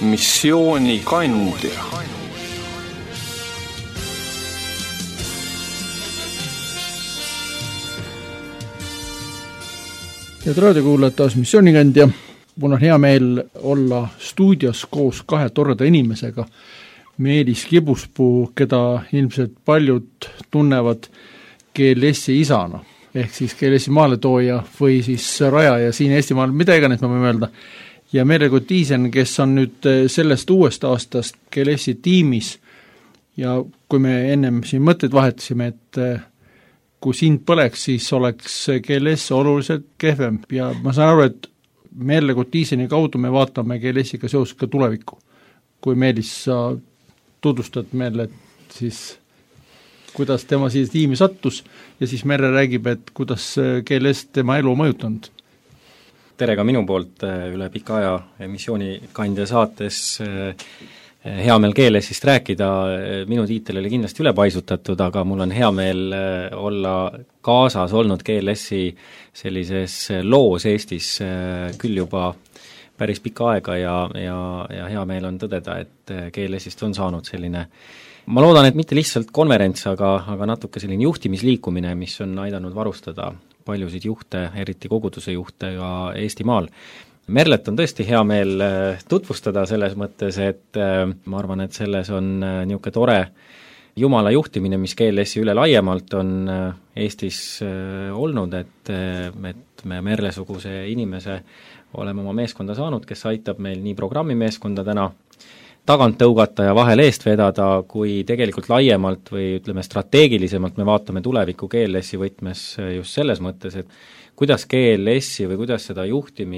missioonikandja. Head raadiokuulajad, taas missioonikandja. Mul on hea meel olla stuudios koos kahe toreda inimesega. Meelis Kibuspuu, keda ilmselt paljud tunnevad GLS-i isana, ehk siis GLS-i maaletooja või siis rajaja siin Eestimaal, mida iganes me võime öelda. Ja Merle Tiisen, kes on nüüd sellest uuest aastast GLS-i tiimis ja kui me ennem siin mõtteid vahetasime, et kui sind põleks, siis oleks GLS oluliselt kehvem ja ma saan aru, et Merle Tiiseni kaudu me vaatame GLS-iga seoses ka tulevikku. Kui Meelis sa tutvustad meile, et siis kuidas tema siia tiimi sattus ja siis Merle räägib, et kuidas GLS tema elu mõjutanud. Tere ka minu poolt üle pika aja missioonikandja saates. Hea meel GLS-ist rääkida, minu tiitel oli kindlasti ülepaisutatud, aga mul on hea meel olla kaasas olnud GLS-i sellises loos Eestis küll juba päris pika aega ja hea meel on tõdeda, et GLS-ist on saanud selline, ma loodan, et mitte lihtsalt konverents, aga natuke selline juhtimisliikumine, mis on aidanud varustada paljusid juhte, eriti koguduse juhte ka Eestimaal. Merlet on tõesti hea meel tutvustada selles mõttes, et ma arvan, et selles on niisugune tore Jumala juhtimine, mis GLS-i üle laiemalt on Eestis olnud, et me Merle-suguse inimese oleme oma meeskonda saanud, kes aitab meil nii programmimeeskonda täna tagant tõugata ja vahel eest vedada, kui tegelikult laiemalt või ütleme strateegilisemalt me vaatame tuleviku GLS-i võtmes just selles mõttes, et kuidas GLS-i või kuidas seda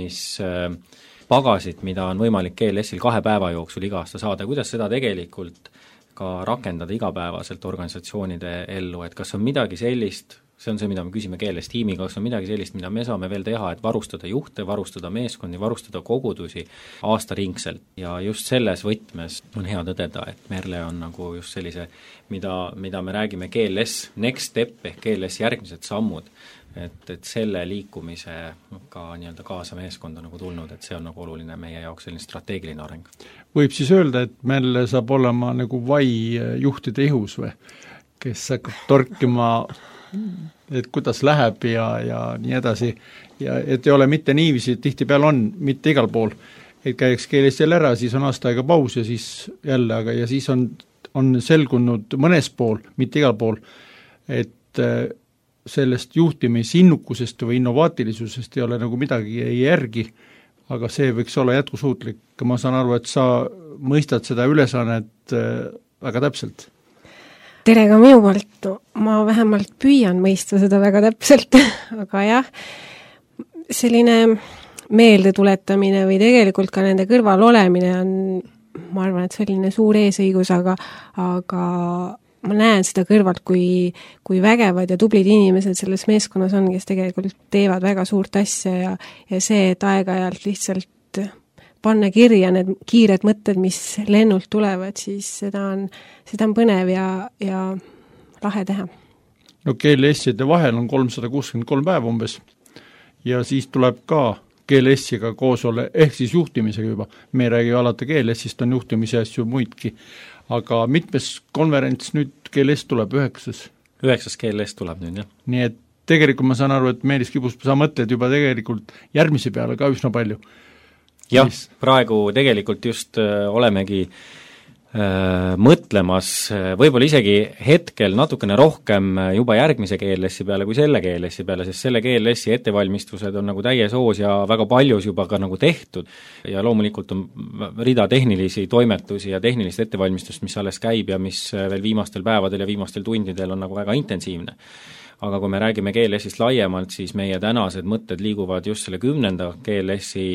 juhtimispagasit, mida on võimalik GLS-il 2 päeva jooksul iga aasta saada, kuidas seda tegelikult ka rakendada igapäevaselt organisatsioonide ellu, et kas on midagi sellist, see on see, mida me küsime GLS tiimiga, kas on midagi sellist, mida me saame veel teha, et varustada juhte, varustada meeskondi, varustada kogudusi aastaringselt. Ja just selles võtmes on hea tõdeda, et Merle on nagu just sellise, mida me räägime GLS next step ehk GLS järgmised sammud, et selle liikumise ka nii-öelda kaasa meeskonda nagu tulnud, et see on nagu oluline meie jaoks selline strateegiline areng. Võib siis öelda, et Merle saab olema nagu vai juhtide ihus või, kes hakkab torkima, et kuidas läheb ja nii edasi, ja et ei ole mitte niiviisi, tihtipeale on, mitte igal pool, et käiks GLS jälle ära, siis on aasta aega paus ja siis jälle, aga ja siis on selgunud mõnes pool, mitte igal pool, et sellest juhtimisinnukusest või innovaatilisusest ei ole nagu midagi ei järgi, aga see võiks olla jätkusuutlik. Ma saan aru, et sa mõistad seda ülesannet väga täpselt. Tere ka minu poolt, ma vähemalt püüan mõista seda väga täpselt, aga jah, selline meeldetuletamine või tegelikult ka nende kõrval olemine on, ma arvan, et selline suur eesõigus, aga ma näen seda kõrvalt, kui vägevad ja tublid inimesed selles meeskonnas on, kes tegelikult teevad väga suurt asja ja see, et aeg-ajalt lihtsalt panna kirja need kiired mõtted, mis lennult tulevad, siis seda on põnev ja lahe teha. No GLS-ide vahel on 363 päeva umbes ja siis tuleb ka GLS-iga koos olla, ehk siis juhtimisega juba. Me ei räägi alati GLS-ist, on juhtimise asju muidki. Aga mitmes konverents nüüd GLS tuleb 9. 9. GLS tuleb nüüd, jah. Nii et tegelikult ma saan aru, et Meelis Kibuspuu, sa mõtled juba tegelikult järgmise peale ka üsna palju. Jah, praegu tegelikult just olemegi mõtlemas võib-olla isegi hetkel natukene rohkem juba järgmise GLS-i peale kui selle GLS-i peale, sest selle GLS-i ettevalmistused on nagu täies hoos ja väga paljus juba ka nagu tehtud ja loomulikult on rida tehnilisi toimetusi ja tehnilist ettevalmistust, mis alles käib ja mis veel viimastel päevadel ja viimastel tundidel on nagu väga intensiivne. Aga kui me räägime GLS-ist laiemalt, siis meie tänased mõtted liiguvad just selle 10. GLS-i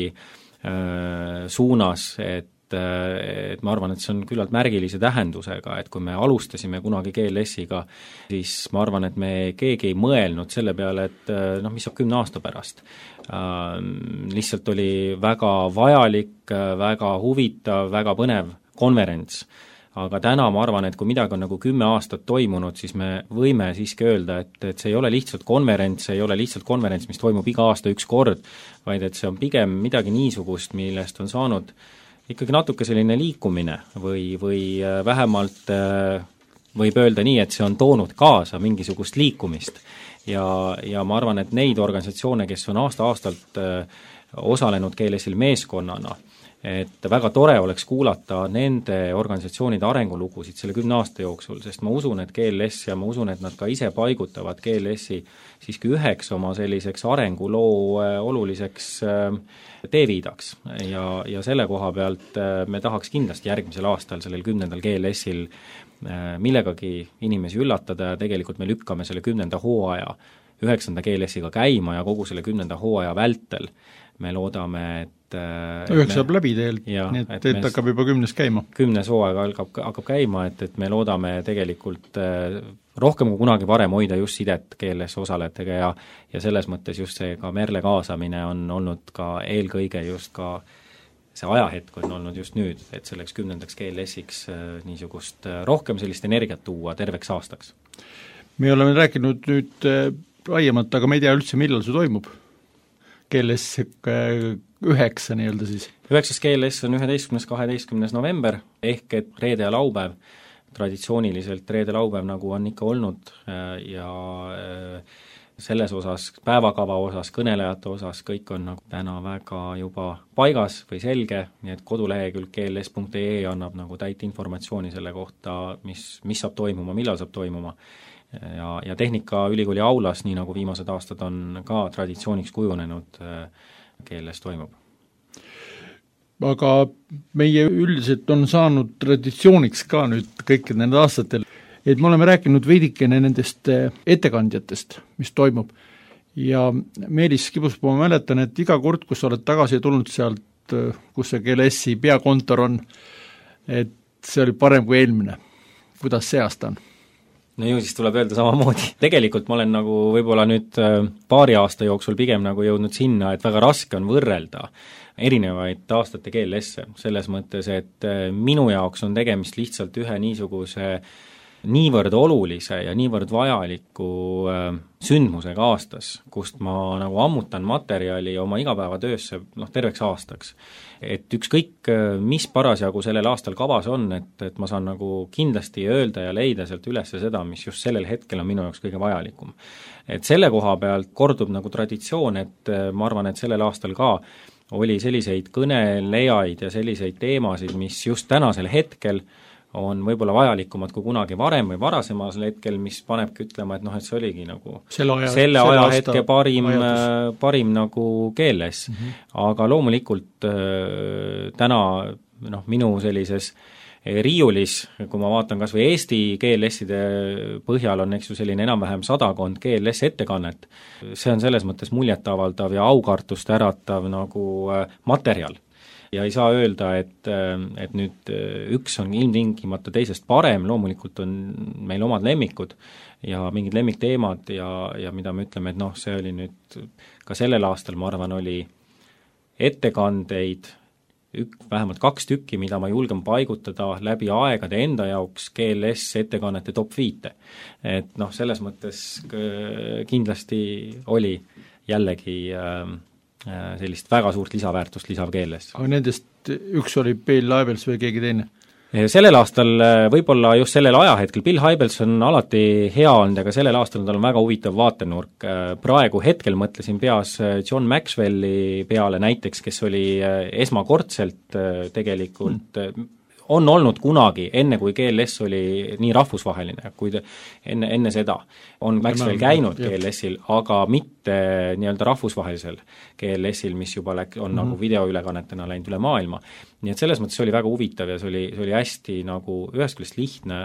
suunas, et ma arvan, et see on küllalt märgilise tähendusega, et kui me alustasime kunagi GLS-iga, siis ma arvan, et me keegi ei mõelnud selle peale, et mis saab 10 aasta pärast. Lihtsalt oli väga vajalik, väga huvitav, väga põnev konverents. Aga täna ma arvan, et kui midagi on nagu 10 aastat toimunud, siis me võime siiski öelda, et see ei ole lihtsalt konverents, see ei ole lihtsalt konverents, mis toimub iga aasta üks kord, vaid et see on pigem midagi niisugust, millest on saanud ikkagi natuke selline liikumine või vähemalt võib öelda nii, et see on toonud kaasa mingisugust liikumist ja ma arvan, et neid organisatsioone, kes on aasta-aastalt osalenud GLS-il meeskonnana, et väga tore oleks kuulata nende organisatsioonide arengulugusid selle 10 aasta jooksul, sest ma usun, et GLS ja ma usun, et nad ka ise paigutavad GLS-i siiski üheks oma selliseks arenguloo oluliseks teeviidaks ja selle koha pealt me tahaks kindlasti järgmisel aastal sellel 10. GLS-il millegagi inimesi üllatada ja tegelikult me lükkame selle 10. hooaja 9. GLS-iga käima ja kogu selle 10. hooaja vältel me loodame, et 9 saab läbi tegelikult, nii et hakkab juba 10. käima. 10. hooaeg hakkab käima, et me loodame tegelikult rohkem kui kunagi varem hoida just sidet GLS osalejatega ja selles mõttes just see ka Merle kaasamine on olnud ka eelkõige just ka see ajahetk on olnud just nüüd, et selleks 10. GLS-iks niisugust rohkem sellist energiat tuua terveks aastaks. Me oleme rääkinud nüüd laiemalt, aga me ei tea üldse, millal see toimub. GLS 9 nii-öelda siis? 9. GLS on 11.–12. november, ehk et reede ja laupäev, traditsiooniliselt reede-laupäev nagu on ikka olnud ja selles osas, päevakava osas, kõnelejate osas, kõik on nagu täna väga juba paigas või selge, nii et kodulehekülg gls.ee annab nagu täit informatsiooni selle kohta, mis saab toimuma, millal saab toimuma. Ja Tehnikaülikooli aulas, nii nagu viimased aastad on ka traditsiooniks kujunenud, GLS toimub. Aga meie üldiselt on saanud traditsiooniks ka nüüd kõikid need aastatel, et me oleme rääkinud veidikene nendest ettekandjatest, mis toimub. Ja Meelis Kibuspuu, ma mäletan, et iga kord, kus sa oled tagasi tulnud sealt, kus see GLS-i peakontor on, et see oli parem kui eelmine. Kuidas see aasta on? No ju siis tuleb öelda samamoodi. Tegelikult ma olen nagu võib-olla nüüd paari aasta jooksul pigem nagu jõudnud sinna, et väga raske on võrrelda erinevaid aastate GLS-e, selles mõttes, et minu jaoks on tegemist lihtsalt ühe niisuguse niivõrd olulise ja niivõrd vajaliku sündmusega aastas, kust ma nagu ammutan materjali oma igapäevatöösse terveks aastaks. Et ükskõik, mis parasjagu sellel aastal kavas on, et ma saan nagu kindlasti öelda ja leida sealt üles seda, mis just sellel hetkel on minu jaoks kõige vajalikum. Et selle koha pealt kordub nagu traditsioon, et ma arvan, et sellel aastal ka oli selliseid kõnelejaid ja selliseid teemasid, mis just tänasel hetkel on võib-olla vajalikumad kui kunagi varem või varasemal hetkel, mis panebki ütlema, et et see oligi nagu selle ajahetke parim nagu GLS. Aga loomulikult täna minu sellises riiulis, kui ma vaatan kas või Eesti GLS-ide põhjal on selline enam-vähem 100 GLS ettekannet, see on selles mõttes muljetavaldav ja aukartust äratav nagu materjal. Ja ei saa öelda, et nüüd üks on ilmtingimata teisest parem, loomulikult on meil omad lemmikud ja mingid lemmikteemad ja mida me ütleme, et see oli nüüd ka sellel aastal, ma arvan, oli ettekandeid, vähemalt 2 tükki, mida ma julgen paigutada läbi aegade enda jaoks GLS ettekannete top 5. Et selles mõttes kindlasti oli jällegi sellist väga suurt lisaväärtust lisav GLS. Aga nendest üks oli Bill Hybels või keegi teine? Sellel aastal, võib-olla just sellel ajahetkel, Bill Hybels on alati hea olnud, aga sellel aastal tal on väga huvitav vaatenurk. Praegu hetkel mõtlesin peas John Maxwelli peale näiteks, kes oli esmakordselt tegelikult on olnud kunagi, enne kui GLS oli nii rahvusvaheline, kui enne seda on Maxwell käinud GLS-il, aga mitte nii-öelda rahvusvahelisel GLS-il, mis juba on nagu videoülekannetena läinud üle maailma. Nii et selles mõttes see oli väga huvitav ja see oli hästi nagu ühest küljest lihtne,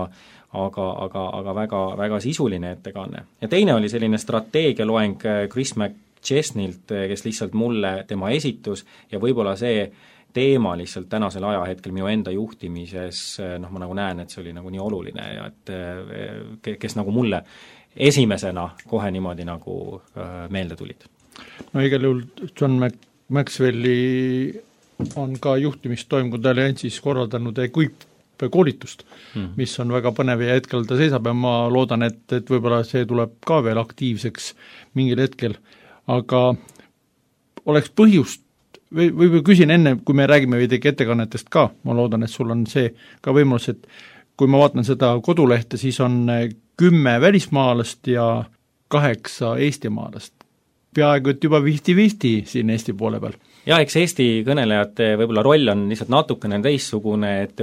aga väga, väga sisuline ettekanne. Ja teine oli selline strateegialoeng Chris McChesnilt, kes lihtsalt mulle tema esitus ja võib-olla see teema lihtsalt tänasel ajahetkel minu enda juhtimises, ma nagu näen, et see oli nagu nii oluline ja et kes nagu mulle esimesena kohe niimoodi nagu meelde tulid. No igal juhul John Maxwelli on ka juhtimistoimkond alliansis korraldanud koolitust, mis on väga põnev ja hetkel ta seisab ja ma loodan, et võib-olla see tuleb ka veel aktiivseks mingil hetkel, aga oleks põhjust või küsin enne, kui me räägime veidike ettekannetest ka, ma loodan, et sul on see ka võimalus, et kui ma vaatan seda kodulehte, siis on 10 välismaalast ja 8 eestimaalast. Peaaegu et juba 50-50 siin Eesti poole peal. Ja eks Eesti kõnelejate võib-olla roll on lihtsalt natukene teissugune, et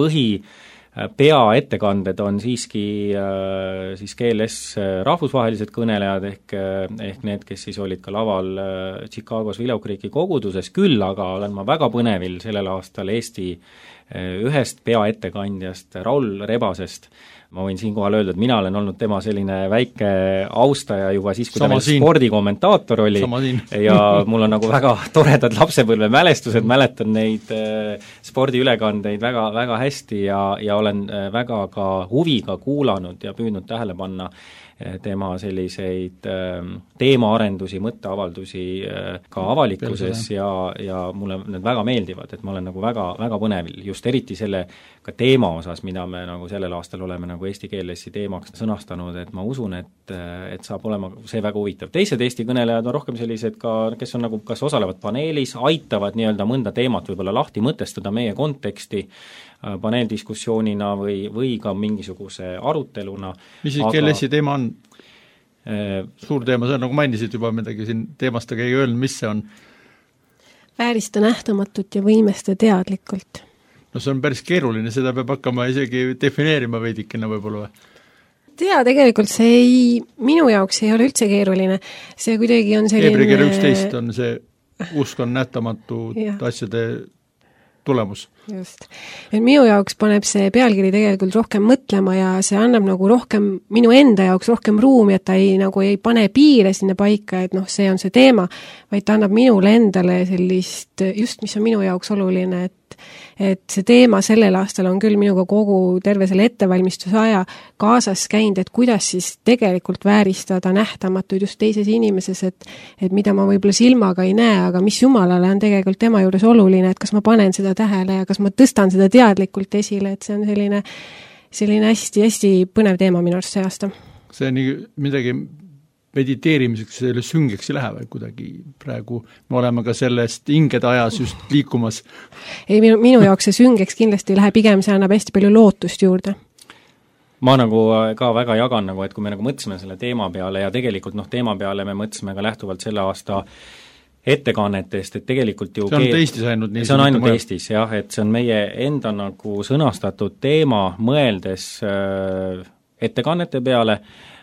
peaettekanded on siiski siis GLS rahvusvahelised kõnelejad ehk need, kes siis olid ka laval Chicagos Willow Creeki koguduses, küll aga olen ma väga põnevil sellel aastal Eesti ühest peaettekandjast, Raul Rebasest. Ma võin siinkohal öelda, et mina olen olnud tema selline väike austaja juba siis, kui ta veel spordikommentaator oli ja mul on nagu väga toredad lapsepõlve mälestused, mäletan neid spordiülekandeid väga, väga hästi ja olen väga ka huviga kuulanud ja püüdnud tähele panna tema selliseid teemaarendusi, mõtteavaldusi ka avalikkuses ja mulle need väga meeldivad, et ma olen nagu väga, väga põnevil, just eriti selle ka teema osas, mida me nagu sellel aastal oleme nagu Eesti GLS-i teemaks sõnastanud, et ma usun, et saab olema see väga huvitav. Teised Eesti kõnelejad on rohkem sellised ka, kes on nagu kas osalevad paneelis, aitavad nii-öelda mõnda teemat võib-olla lahti mõtestada meie konteksti paneeldiskussioonina või ka mingisuguse aruteluna. Mis siis GLS-i teema on? Suur teema, see on nagu mainisid juba midagi siin teemast, aga ei öelnud, mis see on? Väärista nähtamatut ja võimesta teadlikult. No see on päris keeruline, seda peab hakkama isegi defineerima veidikene võib-olla või? Tegelikult see minu jaoks ei ole üldse keeruline, see kuidagi on selline Hebreekirja 11 on see usk on nähtamatu asjade tulemus. Just. Et minu jaoks paneb see pealkiri tegelikult rohkem mõtlema ja see annab nagu rohkem, minu enda jaoks rohkem ruumi, et ta ei pane piire sinna paika, et see on see teema, vaid ta annab minule endale sellist, just mis on minu jaoks oluline, et see teema sellel aastal on küll minuga kogu terve selle ettevalmistuse aja kaasas käinud, et kuidas siis tegelikult vääristada nähtamatuid just teises inimeses, et mida ma võib-olla silmaga ei näe, aga mis Jumalale on tegelikult tema juures oluline, et kas ma panen seda tähele ja kas ma tõstan seda teadlikult esile, et see on selline hästi-hästi põnev teema minu arust see aasta. See on midagi mediteerimiseks selle süngeks ei lähe või kuidagi praegu me oleme ka sellest hingede ajas just liikumas. Ei, minu jaoks see süngeks kindlasti ei lähe, pigem see annab hästi palju lootust juurde. Ma nagu ka väga jagan, nagu, et kui me nagu mõtlesime selle teema peale ja tegelikult teema peale me mõtlesime ka lähtuvalt selle aasta ettekannetest, et tegelikult ju see on Eestis ainult nii. See on ainult Eestis, jah, et see on meie enda nagu sõnastatud teema mõeldes ettekannete peale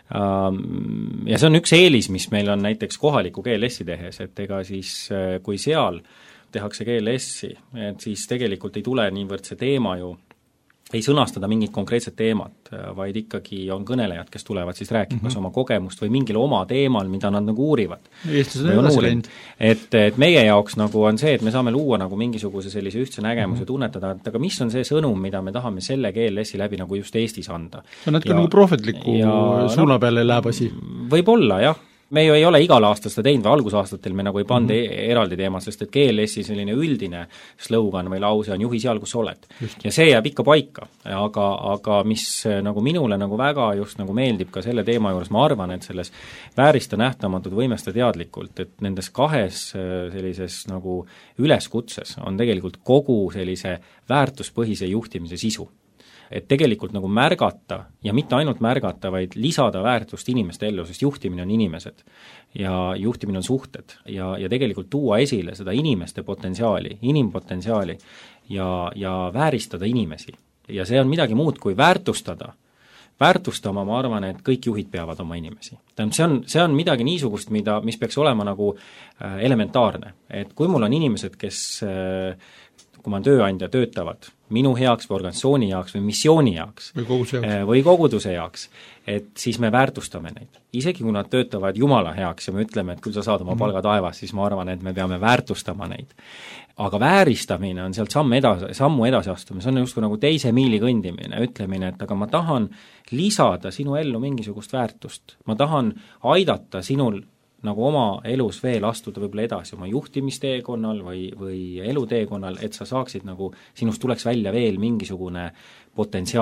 ja see on üks eelis, mis meil on näiteks kohaliku GLS-i tehes, et ega siis kui seal tehakse GLS-i, et siis tegelikult ei tule niivõrd see teema ju ei sõnastada mingit konkreetset teemat, vaid ikkagi on kõnelejad, kes tulevad siis rääkima kas oma kogemust või mingil oma teemal, mida nad nagu uurivad. Eestlased on edasi läinud. Et meie jaoks nagu on see, et me saame luua nagu mingisuguse sellise ühtse nägemuse tunnetada, et aga mis on see sõnum, mida me tahame selle GLS-i läbi nagu just Eestis anda. See on natuke nagu prohvetliku suuna peale läheb asi. Võib-olla, jah. Me ju ei ole igal aastal seda teinud või algusaastatel me nagu ei panda eraldi teemat, sest et GLS-i selline üldine slogan või lause on juhi seal, kus sa oled. Ja see jääb ikka paika, aga mis nagu minule nagu väga just nagu meeldib ka selle teema juures, ma arvan, et selles väärista nähtamatud võimesta teadlikult, et nendes kahes sellises nagu üleskutses on tegelikult kogu sellise väärtuspõhise juhtimise sisu. Et tegelikult nagu märgata ja mitte ainult märgata, vaid lisada väärtust inimeste ellu, sest juhtimine on inimesed ja juhtimine on suhted ja tegelikult tuua esile seda inimeste potentsiaali, inimpotentsiaali ja vääristada inimesi. Ja see on midagi muud kui väärtustada. Väärtustama, ma arvan, et kõik juhid peavad oma inimesi. See on midagi niisugust, mis peaks olema nagu elementaarne. Et kui mul on inimesed, kes kui ma tööandja töötavad minu heaks või organisatsiooni jaoks või missiooni jaoks või koguduse jaoks, et siis me väärtustame neid. Isegi kui nad töötavad Jumala heaks ja me ütleme, et küll sa saad oma palga taevas, siis ma arvan, et me peame väärtustama neid. Aga vääristamine on sealt sammu edasi astumine, see on just nagu teise miili kõndimine, ütlemine, et aga ma tahan lisada sinu ellu mingisugust väärtust, ma tahan aidata sinul nagu oma elus veel astuda võib-olla edasi oma juhtimisteekonnal või eluteekonnal, et sa saaksid nagu, sinust tuleks välja veel mingisugune potentsiaal.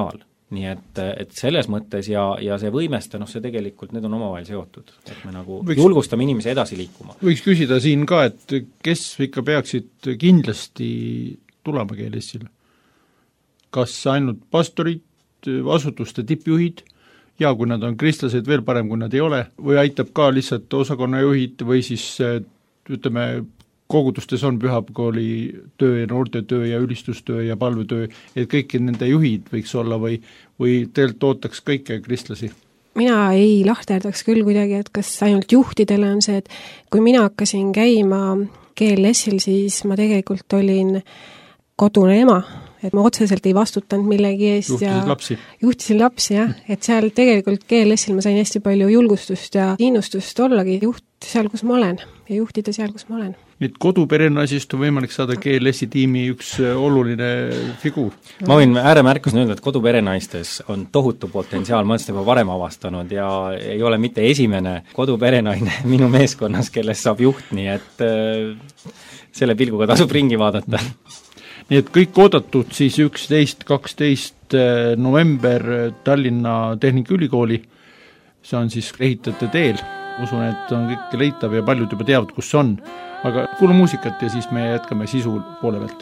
nii et selles mõttes ja see võimeste, see tegelikult, need on omavahel seotud, et me nagu julgustame inimesi edasi liikuma. Võiks küsida siin ka, et kes ikka peaksid kindlasti tulema GLS-ile? Kas ainult pastorid, asutuste tippjuhid, ja kui nad on kristlased, veel parem, kui nad ei ole, või aitab ka lihtsalt osakonnajuhid või siis ütleme, kogudustes on pühapäevakooli töö ja noortetöö ja ülistustöö ja palvetöö, et kõik nende juhid võiks olla või tegelikult ootaks kõike kristlasi? Mina ei lahterdaks küll kuidagi, et kas ainult juhtidele on see, et kui mina hakkasin käima GLS-il, siis ma tegelikult olin kodune ema, et ma otseselt ei vastutanud millegi eest juhtisin lapsi, jah, et seal tegelikult GLS-il ma sain hästi palju julgustust ja innustust ollagi juht seal, kus ma olen ja juhtida seal, kus ma olen. Nüüd koduperenaisist on võimalik saada GLS-i tiimi üks oluline figuur. Ma võin ääremärkusena öelda, et koduperenaistes on tohutu potentsiaal, ma olen seda juba varem avastanud ja ei ole mitte esimene koduperenaine minu meeskonnas, kellest saab juht, nii et selle pilguga tasub ringi vaadata. Nii et kõik oodatud siis 11-12 november Tallinna Tehnikaülikooli, see on siis ehitajate teel, usun, et on kõik leitav ja paljud juba teavad, kus see on. Aga kuule muusikat ja siis me jätkame sisu poole pealt.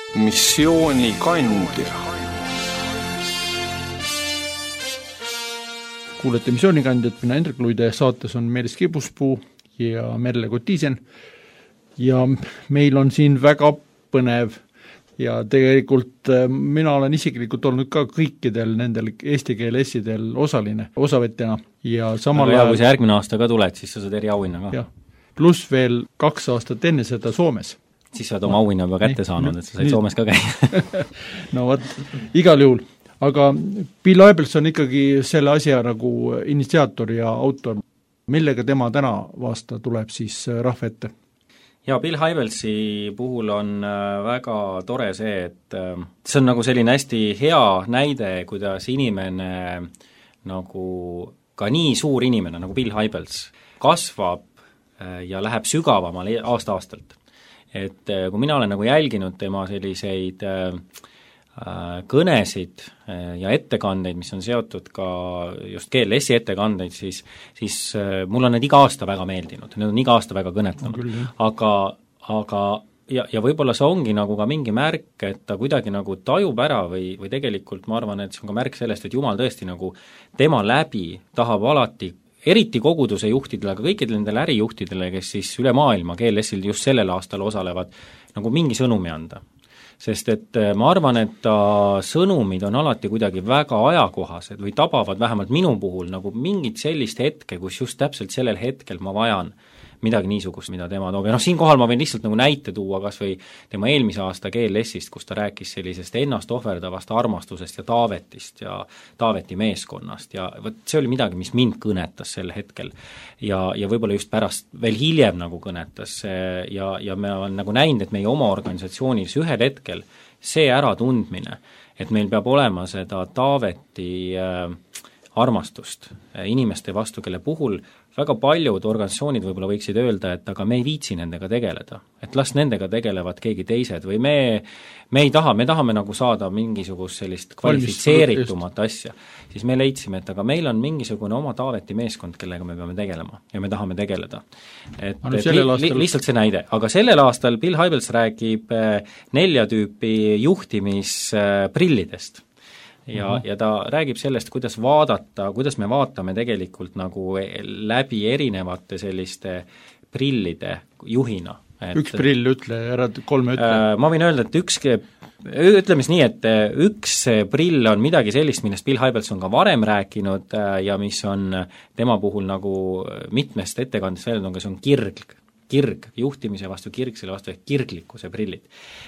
missioonikandja. Kuulete missioonikandjat, mina Hendrik Luide, saates on Meelis Kibuspuu ja Merle Kotiisen ja meil on siin väga põnev ja tegelikult mina olen isiklikult olnud ka kõikidel nendel eesti keele essidel osavõtjana ja samal ajal kui sa järgmine aasta ka tuled, siis sa saad eriauhinna ka. Pluss veel 2 aastat enne seda Soomes. Siis sa oled oma auhinna juba kätte saanud, et sa said Soomes ka käia. No võt, igal juhul. Aga Bill Hybels on ikkagi selle asja nagu initsiaator ja autor. Millega tema täna vaasta tuleb siis rahva ette? Ja Bill Hybelsi puhul on väga tore see, et see on nagu selline hästi hea näide, kuidas inimene nagu ka nii suur inimene nagu Bill Hybels kasvab ja läheb sügavamale aasta-aastalt. Et kui mina olen nagu jälginud tema selliseid kõnesid ja ettekandeid, mis on seotud ka just GLS-i ettekandeid, siis mul on need iga aasta väga meeldinud, need on iga aasta väga kõnetanud. Aga ja võib-olla see ongi nagu ka mingi märk, et ta kuidagi nagu tajub ära või tegelikult ma arvan, et see on ka märk sellest, et Jumal tõesti nagu tema läbi tahab alati eriti koguduse juhtidele, aga kõikidele nendele ärijuhtidele, kes siis üle maailma GLS-il just sellel aastal osalevad, nagu mingi sõnumi anda. Sest et ma arvan, et ta sõnumid on alati kuidagi väga ajakohased või tabavad vähemalt minu puhul nagu mingit sellist hetke, kus just täpselt sellel hetkel ma vajan midagi niisugust, mida tema toob. Ja siinkohal ma võin lihtsalt nagu näite tuua kas või tema eelmise aasta GLS-ist, kus ta rääkis sellisest ennast ohverdavast armastusest ja Taavetist ja Taaveti meeskonnast ja võt, see oli midagi, mis mind kõnetas sel hetkel. Ja võib-olla just pärast veel hiljem nagu kõnetas ja me olen nagu näinud, et meie oma organisatsioonis ühel hetkel see äratundmine, et meil peab olema seda Taaveti armastust inimeste vastu, kelle puhul väga paljud organisatsioonid võib-olla võiksid öelda, et aga me ei viitsi nendega tegeleda, et las nendega tegelevad keegi teised või me ei taha, me tahame nagu saada mingisugust sellist kvalifitseeritumat asja. Siis me leidsime, et aga meil on mingisugune oma Taaveti meeskond, kellega me peame tegelema ja me tahame tegeleda. Lihtsalt see näide. Aga sellel aastal Bill Hybels räägib 4 tüüpi juhtimisprillidest. Ja ta räägib sellest, kuidas me vaatame tegelikult nagu läbi erinevate selliste prillide juhina. Üks prill ütle, ära 3 ütle. Ma võin öelda, et ütleme nii, et üks prill on midagi sellist, millest Bill Hybels on ka varem rääkinud ja mis on tema puhul nagu mitmest ettekandest välja, see on kirg, juhtimise vastu kirg, selle vastu kirglikkuse prillid.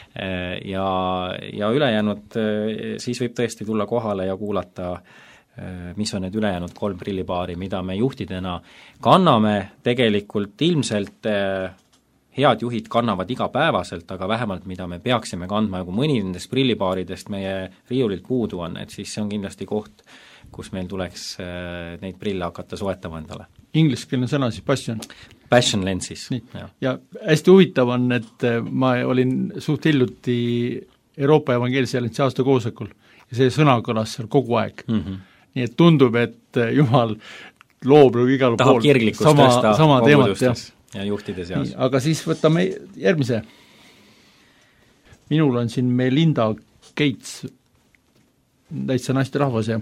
Ja ülejäänud siis võib tõesti tulla kohale ja kuulata, mis on need ülejäänud 3 prillipaari, mida me juhtidena kanname. Tegelikult ilmselt head juhid kannavad igapäevaselt, aga vähemalt mida me peaksime kandma ja kui mõni nendest prillipaaridest meie riiulilt puudu on, et siis see on kindlasti koht, kus meil tuleks neid prille hakata soetama endale. Ingliskeelne sõna siis passion lenses. Ja hästi huvitav on, et ma olin suht hiljuti Euroopa Evangeelse Alliansi aasta koosolekul ja see sõna kõlas seal kogu aeg. Nii et tundub, et Jumal loob igal tahab pool kirglikkust tõsta kogudustes ja juhtide seas. Aga siis võtame järgmise. Minul on siin Melinda Gates, täitsa naisterahvas ja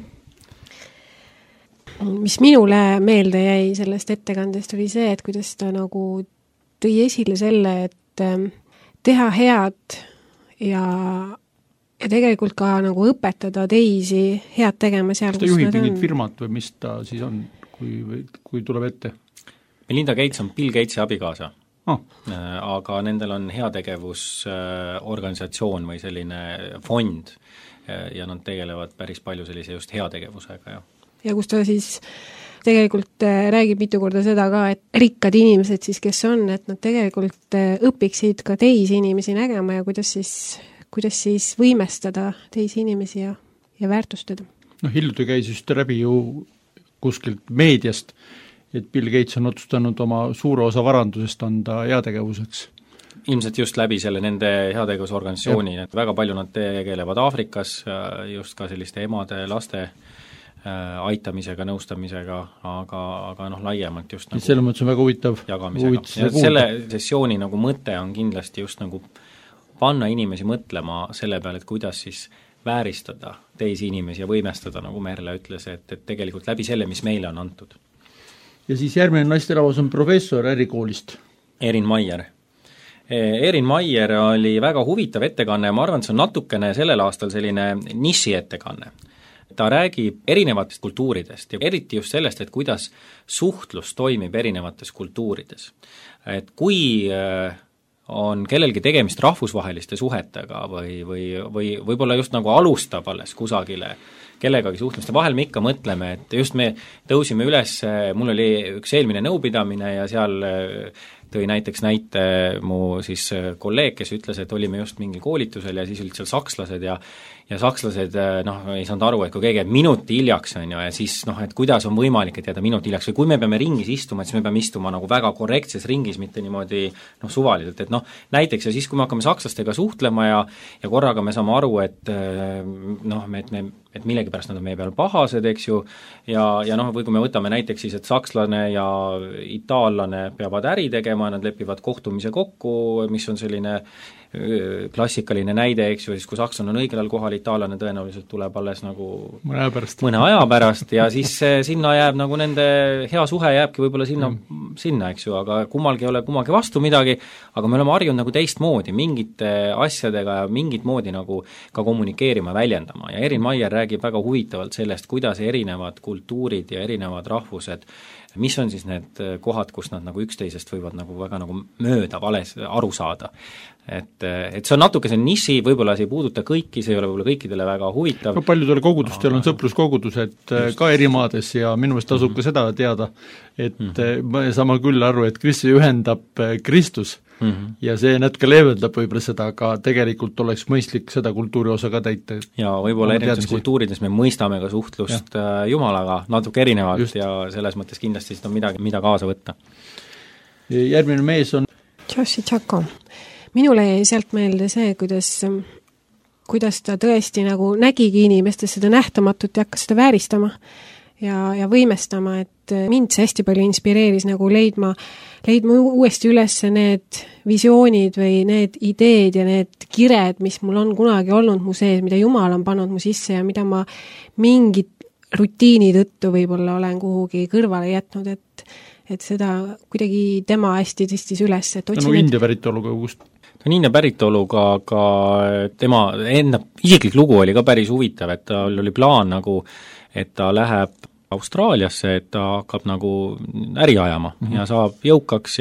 mis minule meelde jäi sellest ettekandest oli see, et kuidas ta nagu tõi esile selle, et teha head ja tegelikult ka nagu õpetada teisi head tegema seal, kus ta juhib mingit firmat või mis ta siis on, kui tuleb ette? Melinda Gates on Bill Gatesi abikaasa. Aga nendel on heategevusorganisatsioon või selline fond ja nad tegelevad päris palju sellise just heategevusega ja kus ta siis tegelikult räägib mitu korda seda ka, et rikkad inimesed siis, kes on, et nad tegelikult õpiksid ka teisi inimesi nägema ja kuidas siis võimestada teisi inimesi ja väärtustada. Hiljuti käis just läbi ju kuskilt meediast, et Bill Gates on otsustanud oma suure osa varandusest anda heategevuseks. Ilmselt just läbi selle nende heategevusorganisatsiooni, et väga palju nad tegelevad Aafrikas just ka selliste emade, laste aitamisega, nõustamisega, aga laiemalt just nagu selle mõttes on väga huvitav jagamisega. Ja selle sessiooni nagu mõte on kindlasti just nagu panna inimesi mõtlema selle peale, et kuidas siis vääristada teisi inimesi ja võimestada, nagu Merle ütles, et tegelikult läbi selle, mis meile on antud. Ja siis järgmine naisterahvas on professor ärikoolist. Erin Maier. Erin Maier oli väga huvitav ettekanne ja ma arvan, et see on natukene sellel aastal selline niši ettekanne. Ta räägib erinevatest kultuuridest ja eriti just sellest, et kuidas suhtlus toimib erinevates kultuurides. Et kui on kellelgi tegemist rahvusvaheliste suhetega või võib-olla just nagu alustab alles kusagile kellegagi suhtlemist ja vahel me ikka mõtleme, et just me tõusime üles, mul oli üks eelmine nõupidamine ja seal tõi näiteks näite mu siis kolleeg, kes ütles, et olime just mingil koolitusel ja siis olid seal sakslased ja sakslased ei saanud aru, et kui keegi jääb minuti hiljaks on ju, ja siis et kuidas on võimalik, et jääda minuti hiljaks või kui me peame ringis istuma, et siis me peame istuma nagu väga korrektses ringis, mitte niimoodi suvaliselt, et näiteks ja siis, kui me hakkame sakslastega suhtlema ja korraga me saame aru, et et millegipärast nad on meie peal pahased, eks ju, ja või kui me võtame näiteks siis, et sakslane ja itaallane peavad äri tegema, nad lepivad kohtumise kokku, mis on selline klassikaline näide, eks ju, siis kui sakslane on õigel ajal kohal, itaallane tõenäoliselt tuleb alles nagu mõne aja pärast ja siis sinna jääb nagu nende hea suhe jääbki võib-olla sinna, eks ju, aga kummalgi ei ole kummagi vastu midagi, aga me oleme harjunud nagu teistmoodi, mingite asjadega ja mingit moodi nagu ka kommunikeerima, väljendama ja Erin Maier räägib väga huvitavalt sellest, kuidas erinevad kultuurid ja erinevad rahvused, mis on siis need kohad, kus nad nagu üksteisest võivad nagu väga nagu mööda vales aru saada. Et see on natuke see niši, võib-olla see ei puuduta kõiki, see ei ole võib-olla kõikidele väga huvitav. No paljudel kogudustel on sõpruskogudused ka eri maades ja minu meelest tasub ka seda teada, et me saame küll aru, et Kristus ühendab Kristus ja see natuke leevendab võib-olla seda, aga tegelikult oleks mõistlik seda kultuuri osa ka täita. Ja võib-olla erinevates kultuurides me mõistame ka suhtlust Jumalaga natuke erinevalt just. Ja selles mõttes kindlasti seda on midagi, mida kaasa võtta. Järgmine mees on Joshi Tšako. Minule jäi sealt meelde see, kuidas ta tõesti nagu nägigi inimestes seda nähtamatut ja hakkas seda vääristama ja võimestama, et mind see hästi palju inspireeris nagu leidma uuesti üles need visioonid või need ideed ja need kired, mis mul on kunagi olnud mu sees, mida Jumal on pannud mu sisse ja mida ma mingit rutiini tõttu võib-olla olen kuhugi kõrvale jätnud, et seda kuidagi tema hästi tõstis üles, et otsin India päritoluga kust? Ta on India päritoluga, aga tema enda isiklik lugu oli ka päris huvitav, et tal oli plaan nagu, et ta läheb Austraaliasse, et ta hakkab nagu äri ajama ja saab jõukaks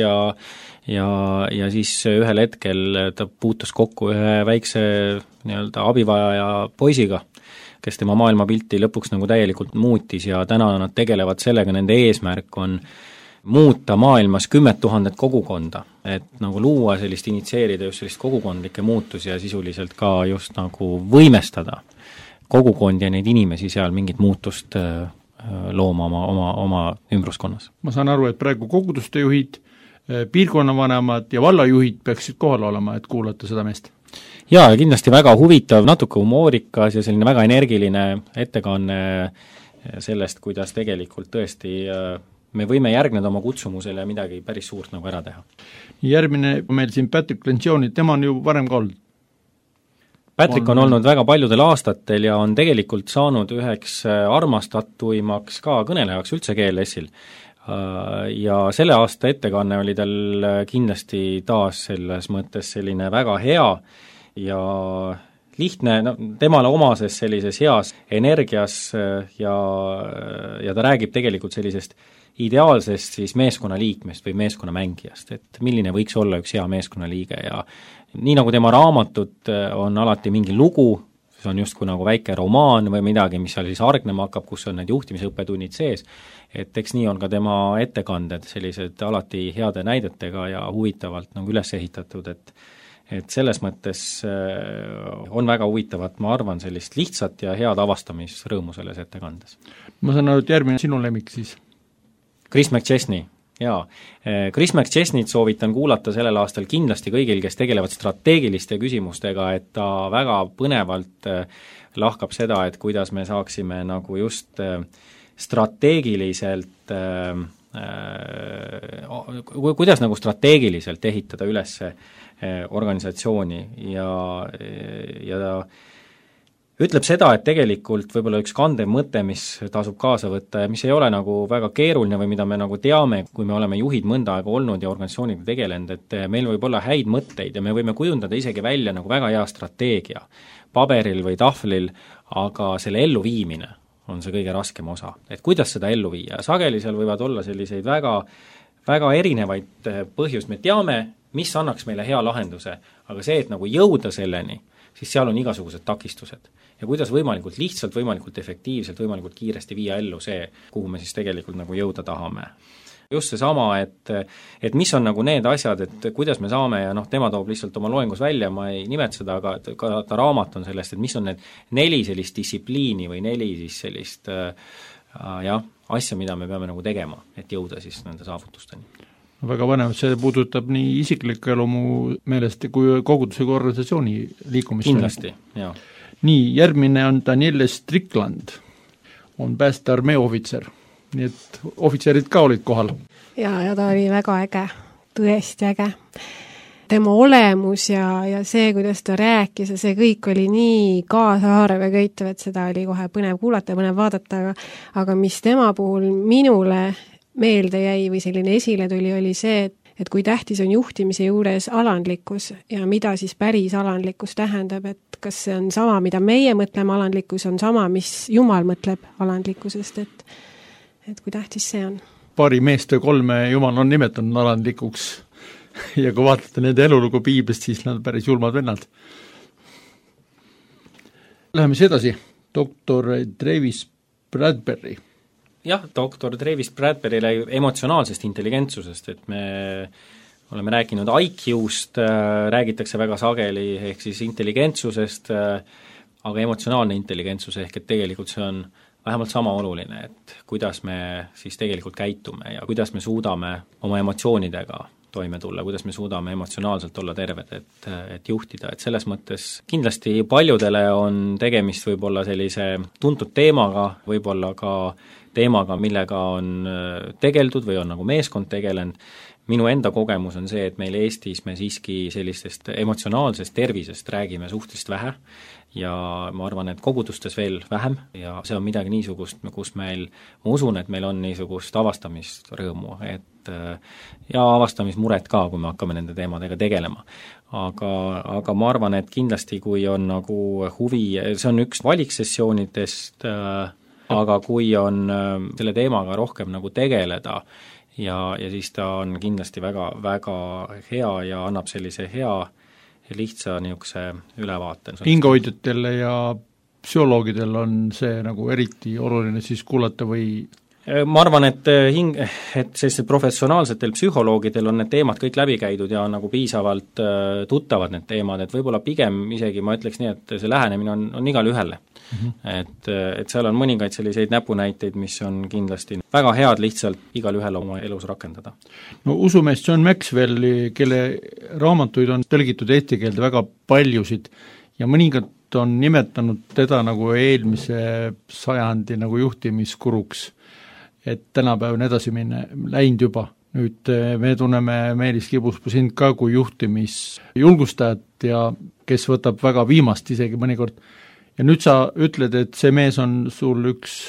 ja siis ühel hetkel ta puutus kokku ühe väikse nii-öelda abivajaja poisiga, kes tema maailmapilti lõpuks nagu täielikult muutis ja täna nad tegelevad sellega, nende eesmärk on muuta maailmas 10 000 kogukonda, et nagu luua sellist, initsieerida just sellist kogukondlikke muutusi ja sisuliselt ka just nagu võimestada kogukondi ja neid inimesi seal mingit muutust looma oma ümbruskonnas. Ma saan aru, et praegu koguduste juhid, piirkonnavanemad ja vallajuhid peaksid kohal olema, et kuulata seda meest. Jaa, kindlasti väga huvitav, natuke humoorikas ja selline väga energiline ettekanne sellest, kuidas tegelikult tõesti me võime järgneda oma kutsumusele ja midagi päris suurt nagu ära teha. Järgmine meil siin Patrick Lencioni, tema on ju varem ka olnud. Patrick on olnud väga paljudel aastatel ja on tegelikult saanud üheks armastatuimaks ka kõnelejaks üldse GLS-il. Ja selle aasta ettekanne oli tal kindlasti taas selles mõttes selline väga hea ja lihtne, temale omases sellises heas energias ja ta räägib tegelikult sellisest ideaalsest siis meeskonnaliikmest või meeskonnamängijast, et milline võiks olla üks hea meeskonnaliige ja nii nagu tema raamatud on alati mingi lugu, see on justkui nagu väike romaan või midagi, mis seal siis hargnema hakkab, kus on need juhtimisõppetunnid sees, et eks nii on ka tema ettekanded sellised alati heade näidetega ja huvitavalt nagu üles ehitatud, et selles mõttes on väga huvitavat, ma arvan, sellist lihtsat ja head avastamisrõõmu selles ettekandes. Ma saan aru, et järgmine sinu lemmik siis? Chris McChesney, jaa. Chris McChesneyt soovitan kuulata sellel aastal kindlasti kõigil, kes tegelevad strateegiliste küsimustega, et ta väga põnevalt lahkab seda, et kuidas me saaksime nagu just strateegiliselt kuidas nagu strateegiliselt ehitada üles organisatsiooni ja ütleb seda, et tegelikult võib-olla üks kandev mõte, mis tasub kaasa võtta ja mis ei ole nagu väga keeruline või mida me nagu teame, kui me oleme juhid mõnda aega olnud ja organisatsiooniga tegelenud, et meil võib olla häid mõtteid ja me võime kujundada isegi välja nagu väga hea strateegia paberil või tahvlil, aga selle elluviimine on see kõige raskem osa. Et kuidas seda ellu viia? Sageli seal võivad olla selliseid väga, väga erinevaid põhjust, me teame, mis annaks meile hea lahenduse, aga see, et nagu jõuda selleni, siis seal on igasugused takistused. Ja kuidas võimalikult lihtsalt, võimalikult efektiivselt, võimalikult kiiresti viia ellu see, kuhu me siis tegelikult nagu jõuda tahame. Just see sama, et mis on nagu need asjad, et kuidas me saame ja tema toob lihtsalt oma loengus välja, ma ei nimeta seda, aga ka ta raamat on sellest, et mis on need 4 sellist distsipliini või 4 siis sellist asja, mida me peame nagu tegema, et jõuda siis nende saavutusteni. Väga põnev, see puudutab nii isiklikku elu mu meelest kui kogudusega organisatsiooni liikumist. Kindlasti, jah. Nii, järgmine on Daniele Strickland, on päästearmee ohvitser, nii et ohvitserid ka olid kohal. Ja ta oli väga äge, tõesti äge. Tema olemus ja see, kuidas ta rääkis ja see kõik oli nii kaasahaarev ja köitev, et seda oli kohe põnev kuulata ja põnev vaadata, aga mis tema puhul minule meelde jäi või selline esile tuli, oli see, et kui tähtis on juhtimise juures alandlikkus ja mida siis päris alandlikkus tähendab, et kas see on sama, mida meie mõtleme alandlikkus, on sama, mis Jumal mõtleb alandlikkusest, et kui tähtis see on. Paari meest või 3 Jumal on nimetanud alandlikuks ja kui vaatate nende elulugu piiblist, siis nad päris julmad vennad. Läheme siis edasi, doktor Travis Bradbury. Jah, doktor Travis Bradbury'le emotsionaalsest intelligentsusest, et me oleme rääkinud IQ-st, räägitakse väga sageli, ehk siis intelligentsusest, aga emotsionaalne intelligentsus, ehk et tegelikult see on vähemalt sama oluline, et kuidas me siis tegelikult käitume ja kuidas me suudame oma emotsioonidega toime tulla, kuidas me suudame emotsionaalselt olla terved, et juhtida, et selles mõttes kindlasti paljudele on tegemist võib-olla sellise tuntud teemaga, võib-olla ka teemaga, millega on tegeldud või on nagu meeskond tegelenud. Minu enda kogemus on see, et meil Eestis me siiski sellistest emotsionaalsest tervisest räägime suhteliselt vähe ja ma arvan, et kogudustes veel vähem ja see on midagi niisugust, kus meil, ma usun, et meil on niisugust avastamisrõõmu, ja avastamismuret ka, kui me hakkame nende teemadega tegelema. Aga ma arvan, et kindlasti kui on nagu huvi, see on üks valiksessioonidest, aga kui on selle teemaga rohkem nagu tegeleda ja siis ta on kindlasti väga, väga hea ja annab sellise hea lihtsa niisuguse ülevaate. Hingehoidjatele ja psühholoogidel on see nagu eriti oluline siis kuulata või? Ma arvan, et sellised professionaalsetel psühholoogidel on need teemad kõik läbi käidud ja on nagu piisavalt tuttavad need teemad, et võib-olla pigem isegi ma ütleks nii, et see lähenemine on igal ühele. Et seal on mõningaid selliseid näpunäiteid, mis on kindlasti väga head lihtsalt igal ühel oma elus rakendada. No usumeest John Maxwelli, kelle raamatuid on tõlgitud eesti keelde väga paljusid ja mõningad on nimetanud teda nagu eelmise sajandi nagu juhtimiskuruks, et tänapäevane edasi minna, läinud juba. Nüüd me tunneme Meelis Kibuspuu sind ka kui juhtimisjulgustajat ja kes võtab väga viimast isegi mõnikord. Ja nüüd sa ütled, et see mees on sul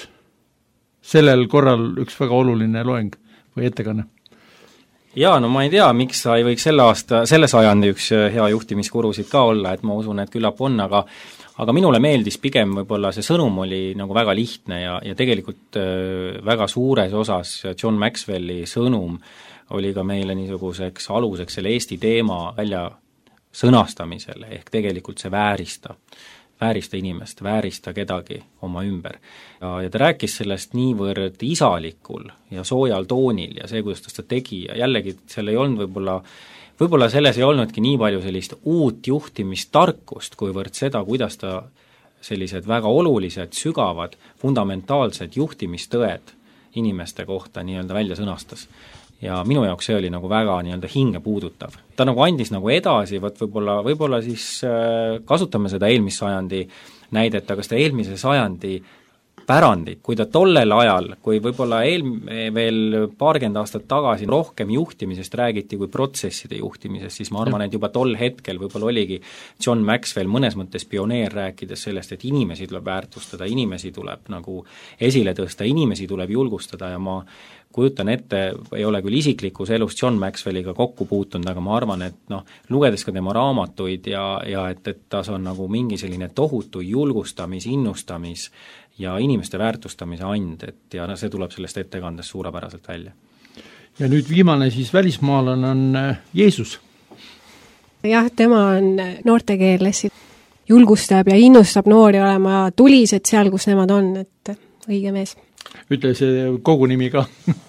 sellel korral üks väga oluline loeng või ettekanne. Jaa, no ma ei tea, miks sa ei võiks selle sajandi üks hea juhtimiskurusid ka olla, et ma usun, et küllap on, aga minule meeldis pigem võib-olla see sõnum oli nagu väga lihtne ja tegelikult väga suures osas John Maxwelli sõnum oli ka meile niisuguseks aluseks selle Eesti teema välja sõnastamisele, ehk tegelikult see väärista inimest, väärista kedagi oma ümber. Ja ta rääkis sellest niivõrd isalikul ja soojal toonil ja see, kuidas ta seda tegi ja jällegi seal ei olnud võib-olla selles ei olnudki nii palju sellist uut juhtimistarkust, kuivõrd seda, kuidas ta sellised väga olulised, sügavad, fundamentaalsed juhtimistõed inimeste kohta nii-öelda välja sõnastas. Ja minu jaoks see oli nagu väga nii-öelda hinge puudutav. Ta nagu andis nagu edasi, võib-olla siis kasutame seda eelmise sajandi näidet, aga seda eelmise sajandi pärandit, kui ta tollel ajal, kui võib-olla veel paarkümmend aastat tagasi rohkem juhtimisest räägiti kui protsesside juhtimisest, siis ma arvan, et juba tol hetkel võib-olla oligi John Maxwell mõnes mõttes pioneer, rääkides sellest, et inimesi tuleb väärtustada, inimesi tuleb nagu esile tõsta, inimesi tuleb julgustada ja ma kujutan ette, ei ole küll isiklikus elus John Maxwelliga kokku puutunud, aga ma arvan, et lugedes ka tema raamatuid ja et tas on nagu mingi selline tohutu julgustamis, innustamis ja inimeste väärtustamise and, et ja see tuleb sellest ettekandest suurepäraselt välja. Ja nüüd viimane siis välismaalane on Jeesus. Jah, tema on noortekeeles, julgustab ja innustab noori olema tulised seal, kus nemad on, et õige mees. Ütle see kogu nimi ka.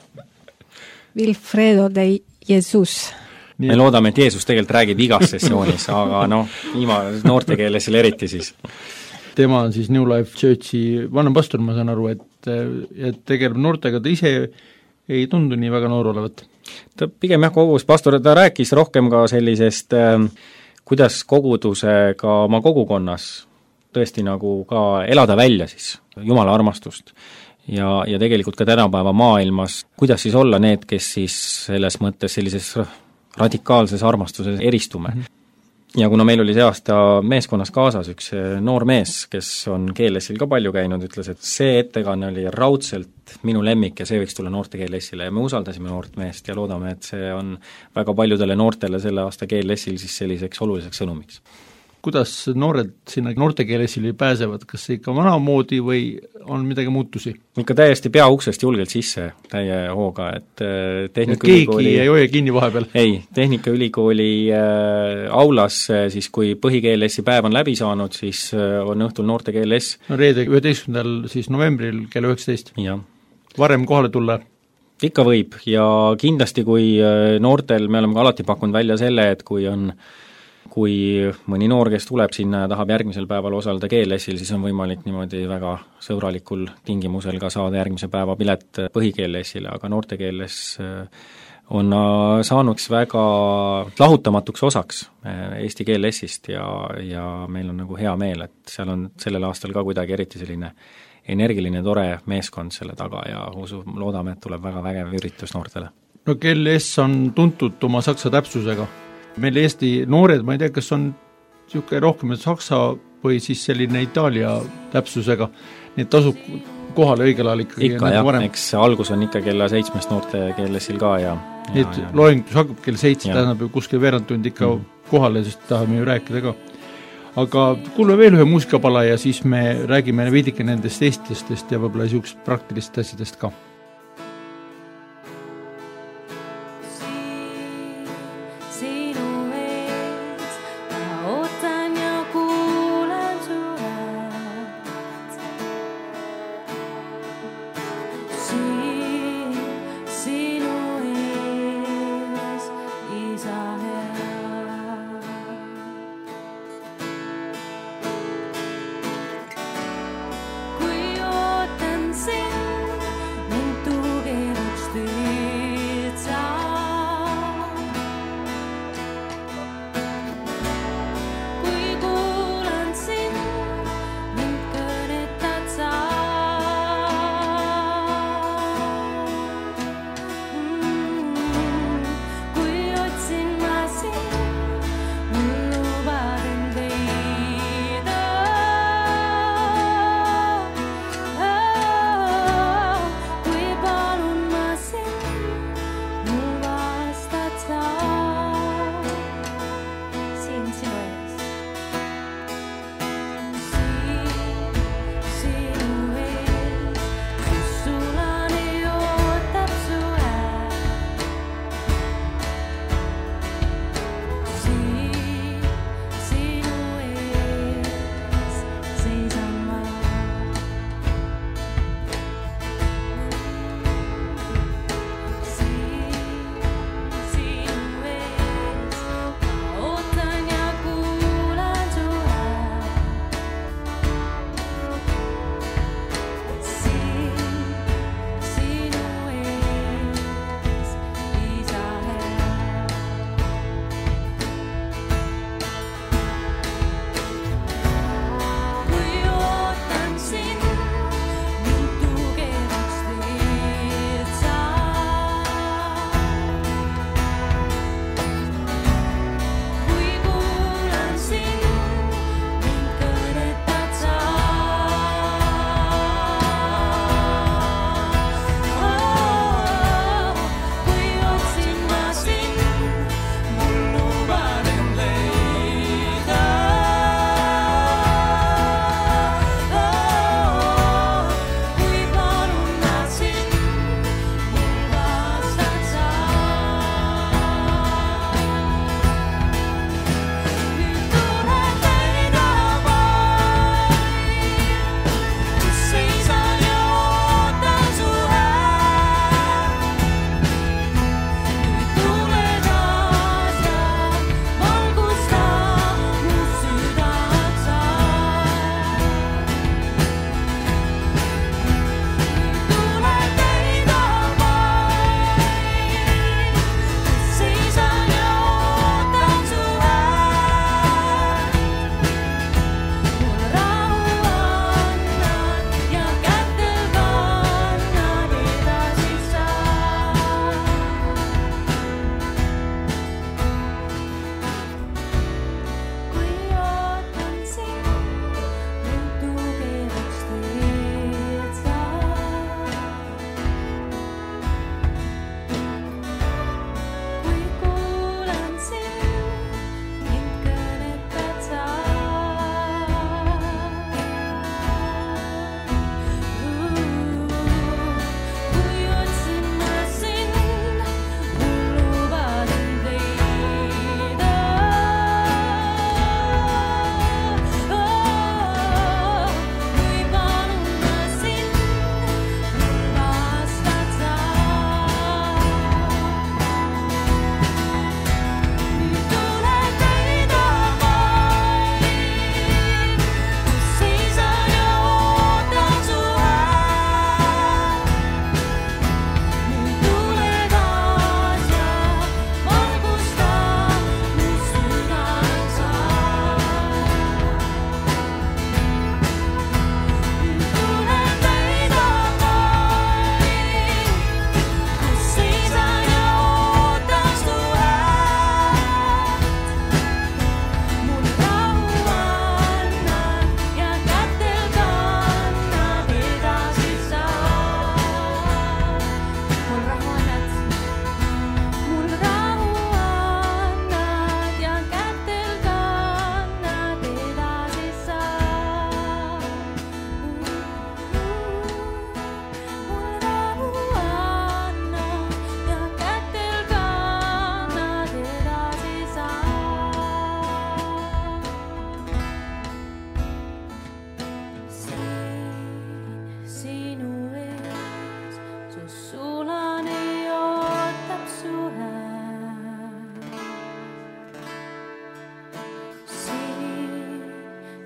Wilfredo de Jesus. Me loodame, et Jeesus tegelikult räägib igas sessioonis, aga noortekeeles selle eriti siis. Tema on siis New Life Churchi vanem pastor, ma saan aru, et tegeleb noortega, ta ise ei tundu nii väga noor olevat. Ta pigem kogus pastor, ta rääkis rohkem ka sellisest, kuidas kogudusega oma kogukonnas tõesti nagu ka elada välja siis Jumala armastust. Ja tegelikult ka tänapäeva maailmas, kuidas siis olla need, kes siis selles mõttes sellises radikaalses armastuses eristume. Ja kuna meil oli see aasta meeskonnas kaasas üks noor mees, kes on GLS-il ka palju käinud, ütles, et see ettekanne oli raudselt minu lemmik ja see võiks tulla noorte GLS-ile ja me usaldasime noort meest ja loodame, et see on väga paljudele noortele selle aasta GLS-il siis selliseks oluliseks sõnumiks. Kuidas noored sinna noortekeelesili pääsevad, kas see ikka vanamoodi või on midagi muutusi? Ikka täiesti peauksest julgelt sisse täie hooga, et keegi ei hoia kinni vahepeal? Ei, Tehnikaülikooli aulas siis, kui põhikeelessi päev on läbi saanud, siis on õhtul noorte keeles. No reede 11. siis novembril kell 19. Ja. Varem kohale tulla? Ikka võib ja kindlasti kui noortel, me oleme ka alati pakkunud välja selle, et kui mõni noor, kes tuleb sinna ja tahab järgmisel päeval osaleda GLS-il, siis on võimalik niimoodi väga sõbralikul tingimusel ka saada järgmise päeva pilet põhikeelesile, aga noorte GLS on saanuks väga lahutamatuks osaks Eesti GLS-ist ja meil on nagu hea meel, et seal on sellel aastal ka kuidagi eriti selline energiline, tore meeskond selle taga ja loodame, et tuleb väga vägev üritus noortele. No GLS on tuntud oma saksa täpsusega. Meil Eesti noored, ma ei tea, kas on niisugune rohkem saksa või siis selline Itaalia täpsusega, nii et tasub kohale õigel ajal ikkagi. Ikka jah, eks algus on ikka kella 7 noorte GLS-il ka ja loengus hakkab kell 7, tähendab ju kuskil veerandtund ikka kohale, sest tahame ju rääkida ka. Aga kuule veel ühe muusikapala ja siis me räägime veidike nendest eestlastest ja võib-olla niisugust praktilist asjadest ka. Kui ootan sind,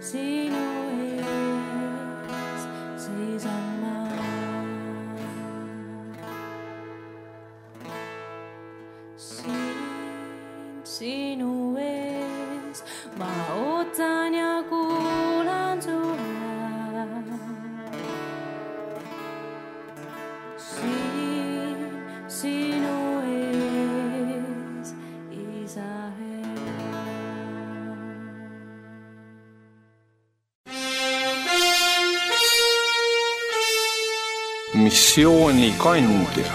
sinu ees seisan ma. Sinu ees ma ootan ja kuulan sulle. Sinu ees, isa hea. Missioonikandja.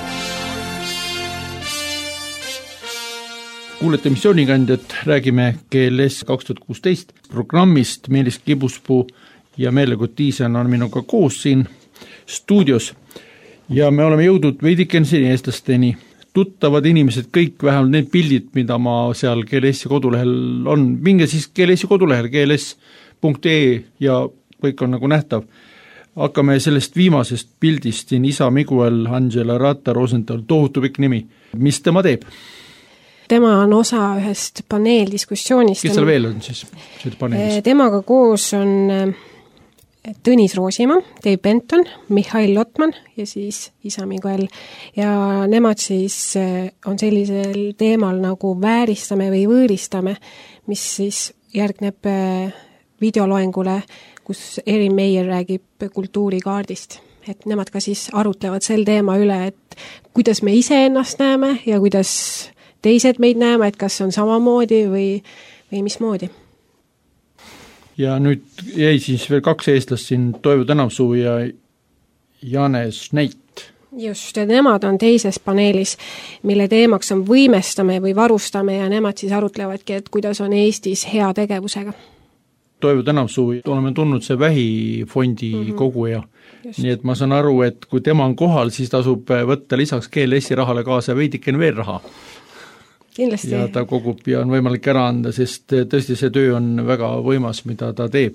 Kuulete missioonikandjat, räägime GLS 2016 programmist. Meelis Kibuspuu ja Meele Kotiisen on minuga koos siin stuudios ja me oleme jõudnud veidikenseni eestlasteni. Tuttavad inimesed kõik, vähemalt need pildid, mida ma seal GLS-i kodulehel on. Minge siis GLS-i kodulehel gls.ee ja kõik on nagu nähtav. Hakkame sellest viimasest pildist siin isa Miguel Angela Rata Rosenthal, tohutu pikk nimi. Mis tema teeb? Tema on osa ühest paneeldiskussioonist. Kes seal veel on siis paneelis? Temaga koos on Tõnis Roosimaa, Dave Benton, Mihhail Lotman ja siis isa Miguel. Ja nemad siis on sellisel teemal nagu vääristame või võõristame, mis siis järgneb videoloengule, kus Erin Meier räägib kultuurikaardist. Et nemad ka siis arutlevad sel teema üle, et kuidas me ise ennast näeme ja kuidas teised meid näeme, et kas on samamoodi või mismoodi. Ja nüüd jäi siis veel 2 eestlast siin, Toivo Tänavsuu ja Janes Neit. Just, ja nemad on teises paneelis, mille teemaks on võimestame või varustame ja nemad siis arutlevadki, et kuidas on Eestis hea tegevusega. Toivo Tänavsuu, oleme tundnud see vähifondi koguja. Just. Nii et ma saan aru, et kui tema on kohal, siis tasub võtta lisaks GLS-i rahale kaasa veidiken veel raha. Kindlasti. Ja ta kogub ja on võimalik ära anda, sest tõesti see töö on väga võimas, mida ta teeb.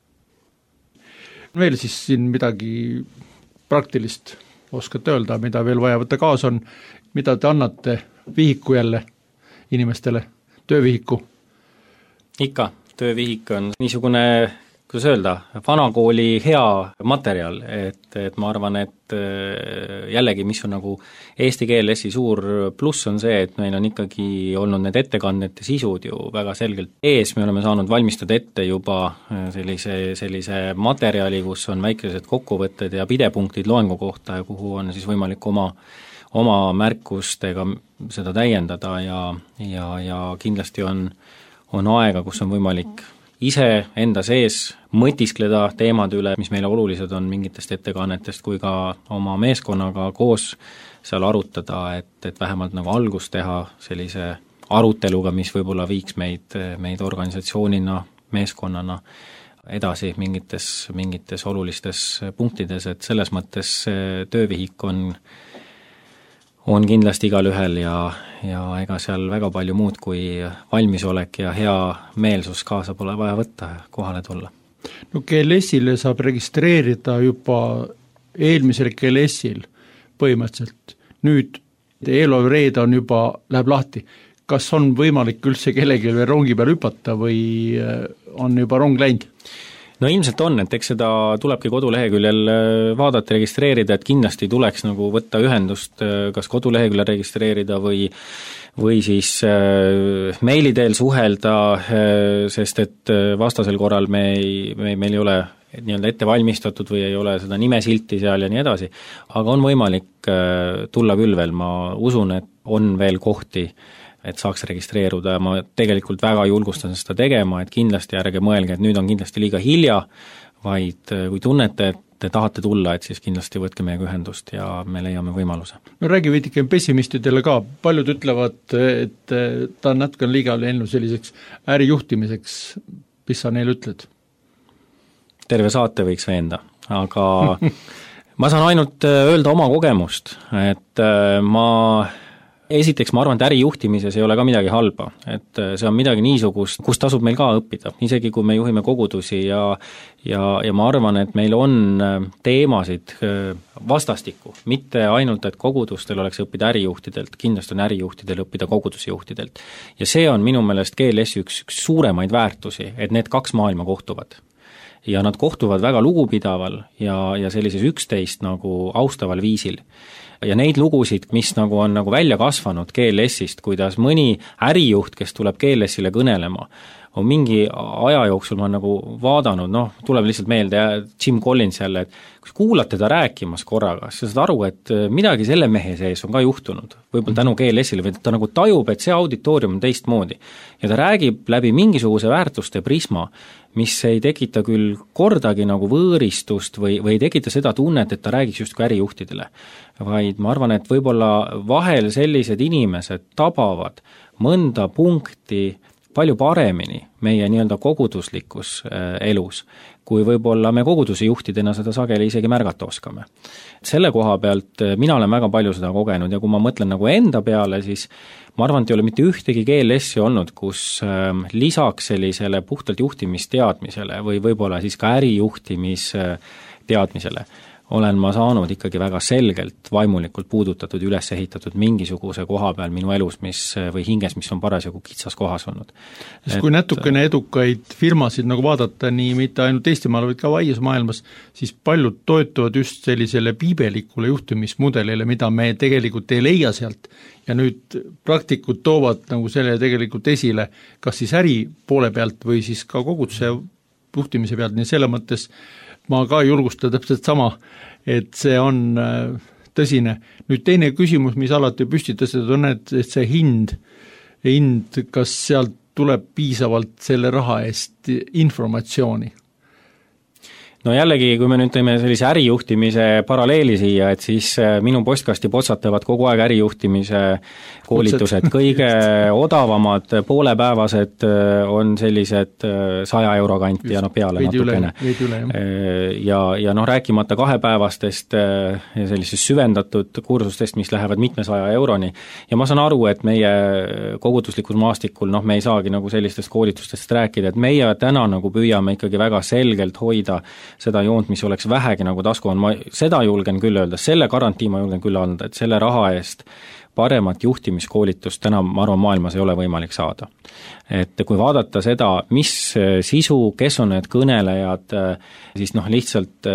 Veel siis siin midagi praktilist oskate öelda, mida veel vaja võtta kaasa on, mida te annate vihiku jälle inimestele, töövihiku? Ikka, töövihik on niisugune, kuidas öelda, vanakooli hea materjal, et ma arvan, et jällegi, mis on nagu Eesti GLS-i suur pluss on see, et meil on ikkagi olnud need ettekannete sisud ju väga selgelt ees, me oleme saanud valmistada ette juba sellise materjali, kus on väikesed kokkuvõtted ja pidepunktid loengu kohta ja kuhu on siis võimalik oma märkustega seda täiendada ja kindlasti on aega, kus on võimalik ise enda sees mõtiskleda teemade üle, mis meile olulised on mingitest ettekannetest, kui ka oma meeskonnaga koos seal arutada, et vähemalt nagu algust teha sellise aruteluga, mis võib-olla viiks meid organisatsioonina, meeskonnana edasi mingites olulistes punktides, et selles mõttes töövihik on kindlasti igal ühel ja ega seal väga palju muud kui valmisolek ja hea meelsus kaasa pole vaja võtta ja kohale tulla. No GLS-ile saab registreerida juba eelmisel GLS-il põhimõtteliselt. Nüüd eelolev reede on juba, läheb lahti. Kas on võimalik üldse kellelgi veel rongi peal hüpata või on juba rong läinud? No ilmselt on, et eks seda tulebki koduleheküljel vaadata, registreerida, et kindlasti tuleks nagu võtta ühendust, kas koduleheküljel registreerida või siis meili teel suhelda, sest et vastasel korral meil ei ole nii-öelda ette valmistatud või ei ole seda nimesilti seal ja nii edasi, aga on võimalik tulla küll veel, ma usun, et on veel kohti, et saaks registreeruda ja ma tegelikult väga julgustan seda tegema, et kindlasti ärge mõelge, et nüüd on kindlasti liiga hilja, vaid kui tunnete, et te tahate tulla, et siis kindlasti võtke meiega ühendust ja me leiame võimaluse. No räägi veidike pessimistidele ka, paljud ütlevad, et ta on natuke liiga lennu selliseks ärijuhtimiseks, mis sa neile ütled? Terve saate võiks veenda, aga ma saan ainult öelda oma kogemust, et ma esiteks ma arvan, et ärijuhtimises ei ole ka midagi halba, et see on midagi niisugust, kus tasub meil ka õppida, isegi kui me juhime kogudusi ja ma arvan, et meil on teemasid vastastikku, mitte ainult, et kogudustel oleks õppida ärijuhtidelt, kindlasti on ärijuhtidel õppida kogudusjuhtidelt. Ja see on minu meelest GLS-i üks suuremaid väärtusi, et need kaks maailma kohtuvad. Ja nad kohtuvad väga lugupidaval ja sellises üksteist nagu austaval viisil. Ja neid lugusid, mis nagu on nagu välja kasvanud GLS-ist, kuidas mõni ärijuht, kes tuleb GLS-ile kõnelema, on mingi aja jooksul ma nagu vaadanud, tuleb lihtsalt meelde Jim Collins jälle, et kui kuulad teda rääkimas korraga, siis sa saad aru, et midagi selle mehe sees on ka juhtunud, võib-olla tänu GLS-ile, või ta nagu tajub, et see auditoorium on teistmoodi. Ja ta räägib läbi mingisuguse väärtuste prisma, mis ei tekita küll kordagi nagu võõristust või ei tekita seda tunnet, et ta räägiks justkui ärijuhtidele, vaid ma arvan, et võib-olla vahel sellised inimesed tabavad mõnda punkti palju paremini meie nii-öelda koguduslikus elus, kui võib-olla me koguduse juhtidena seda sageli isegi märgata oskame. Selle koha pealt mina olen väga palju seda kogenud ja kui ma mõtlen nagu enda peale, siis ma arvan, et ei ole mitte ühtegi GLS-i olnud, kus lisaks sellisele puhtalt juhtimisteadmisele või võib-olla siis ka ärijuhtimisteadmisele olen ma saanud ikkagi väga selgelt vaimulikult puudutatud, üles ehitatud mingisuguse koha peal minu elus, või hinges, mis on parasjagu kitsas kohas olnud. Sest kui natukene edukaid firmasid nagu vaadata nii mitte ainult Eestimaal, vaid ka laias maailmas, siis paljud toetuvad just sellisele piibelikule juhtimismudelile, mida me tegelikult ei leia sealt. Ja nüüd praktikud toovad nagu selle tegelikult esile, kas siis äri poole pealt või siis ka koguduse juhtimise pealt, nii selle mõttes ma ka julgustan täpselt sama, et see on tõsine. Nüüd teine küsimus, mis alati püstitasid, on, et see hind, kas sealt tuleb piisavalt selle raha eest informatsiooni? No jällegi, kui me nüüd teeme sellise ärijuhtimise paralleeli siia, et siis minu postkasti potsatavad kogu aeg ärijuhtimise koolitused, kõige odavamad poolepäevased on sellised 100 euro kanti ja peale natukene. Ja rääkimata kahepäevastest sellisest süvendatud kursustest, mis lähevad mitmesaja euroni. Ja ma saan aru, et meie koguduslikul maastikul, me ei saagi nagu sellistest koolitustest rääkida, et meie täna nagu püüame ikkagi väga selgelt hoida seda joont, mis oleks vähegi nagu tasku on, ma seda julgen küll öelda, selle garantii ma julgen küll anda, et selle raha eest paremat juhtimiskoolitust täna, ma arvan, maailmas ei ole võimalik saada. Et kui vaadata seda, mis sisu, kes on need kõnelejad, siis lihtsalt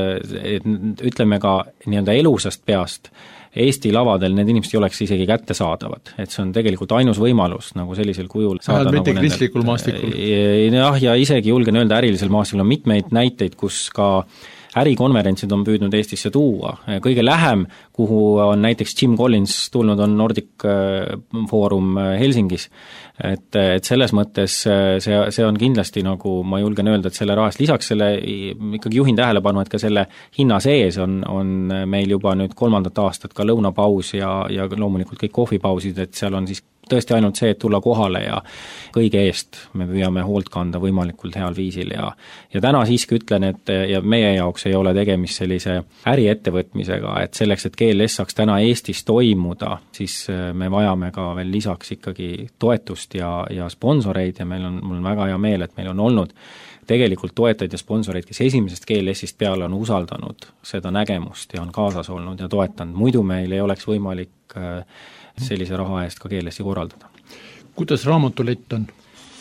ütleme ka nii-öelda elusast peast, Eesti lavadel need inimesed ei oleks isegi kättesaadavad, et see on tegelikult ainus võimalus nagu sellisel kujul saada mitte nagu kristlikul maastikul. Ja isegi julgen öelda ärilisel maastikul on mitmeid näiteid, kus ka ärikonverentsid on püüdnud Eestisse tuua. Kõige lähem, kuhu on näiteks Jim Collins tulnud, on Nordic Forum Helsingis. Et selles mõttes see on kindlasti nagu, ma julgen öelda, et selle rahast lisaks selle ikkagi juhin tähelepanu, et ka selle hinna sees on meil juba nüüd 3. aastat ka lõunapaus ja loomulikult kõik kohvipausid, et seal on siis tõesti ainult see, et tulla kohale ja kõige eest me püüame hoolt kanda võimalikult heal viisil ja täna siiski ütlen, et ja meie jaoks ei ole tegemist sellise äriettevõtmisega, et selleks, et GLS saaks täna Eestis toimuda, siis me vajame ka veel lisaks ikkagi toetust ja sponsoreid ja mul on väga hea meel, et meil on olnud tegelikult toetajaid ja sponsoreid, kes esimesest GLS-ist peale on usaldanud seda nägemust ja on kaasas olnud ja toetanud. Muidu meil ei oleks võimalik sellise raha eest ka GLS-i korraldada. Kuidas raamatulett on?